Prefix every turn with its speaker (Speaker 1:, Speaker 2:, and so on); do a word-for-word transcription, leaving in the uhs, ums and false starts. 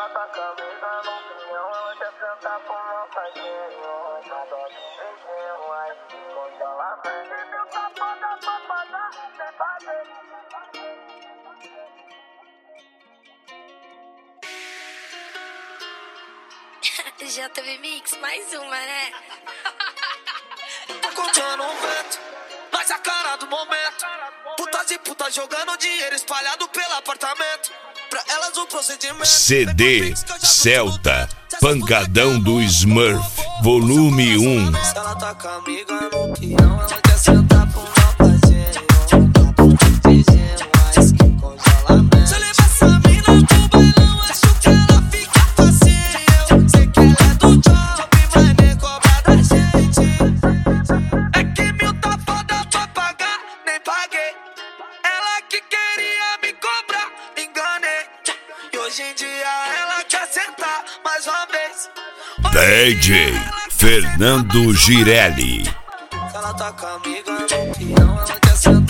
Speaker 1: Ela tá camisa no pinhão, ela quer sentar com uma faquinha. Adoro um beijinho, aí quando ela vem, eu tá foda pra pagar, sem fazer.
Speaker 2: J V Mix, mais uma, né?
Speaker 3: Tô contando um vento, mas a cara do momento. Putas e putas jogando dinheiro espalhado pelo apartamento. Pra elas o procedimento.
Speaker 4: C D Celta, Pancadão do Smurf, volume um.
Speaker 3: Ela tá com a amiga no peão, ela quer sentar pro rapazinho. Tá por beijinho, mas que congelamento. Se eu levar essa mina pro bailão, acho que ela fica facinho. Sei que ela é do job, mas nem cobra da gente. É que mil tá foda pra pagar, nem paguei. Ela que queria me cobrar, enganei. E hoje em dia ela quer sentar mais uma vez.
Speaker 4: D J Fernando Girelli.
Speaker 3: Ela tá com a amiga no peão, ela quer sentar.